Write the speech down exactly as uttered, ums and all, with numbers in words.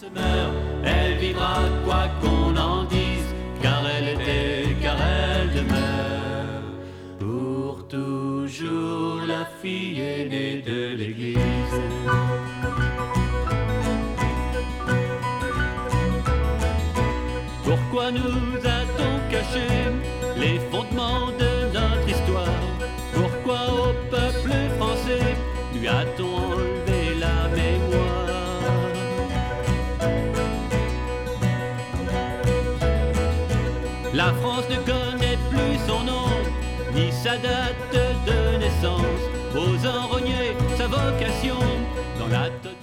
se meurt, elle vivra quoi qu'on en dise, car elle était, car elle demeure pour toujours la fille aînée de l'Église. Pourquoi nous a-t-on caché les fondements de notre histoire? Pourquoi au peuple français lui a-t-on enlevé la mémoire? La France ne connaît plus son nom, ni sa date de naissance. Aux enrogner sa vocation dans la totale.